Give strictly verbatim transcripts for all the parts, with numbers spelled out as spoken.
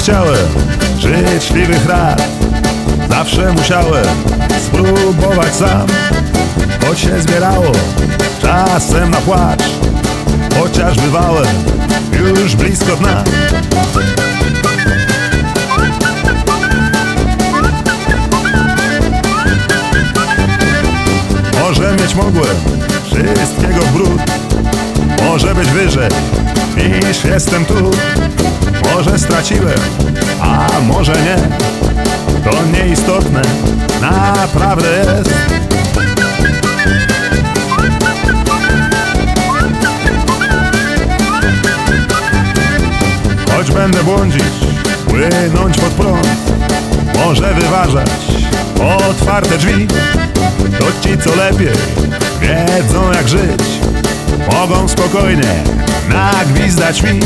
chciałem życzliwych rad, zawsze musiałem spróbować sam, choć się zbierało czasem na płacz, chociaż bywałem już blisko dna. Może mieć mogłem wszystkiego w bród, może być wyżej niż jestem tu. Może straciłem, a może nie, to nieistotne naprawdę jest. Choć będę błądzić, płynąć pod prąd, może wyważać otwarte drzwi, to ci co lepiej wiedzą jak żyć, mogą spokojnie nagwizdać mi.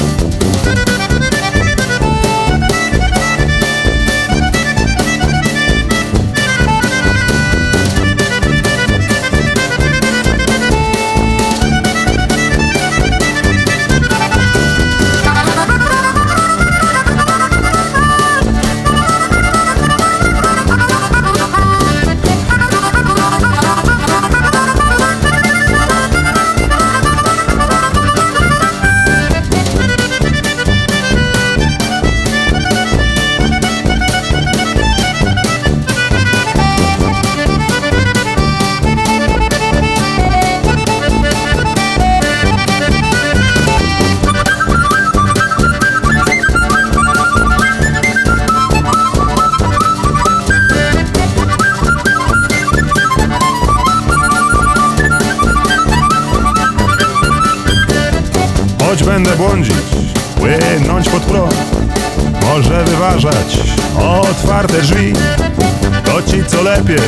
Choć będę błądzić, płynąć pod prąd, może wyważać otwarte drzwi, to ci co lepiej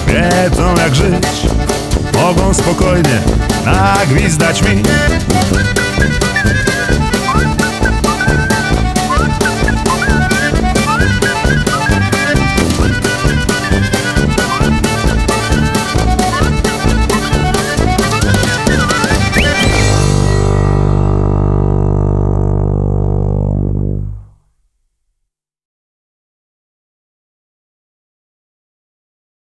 wiedzą jak żyć, mogą spokojnie nagwizdać mi.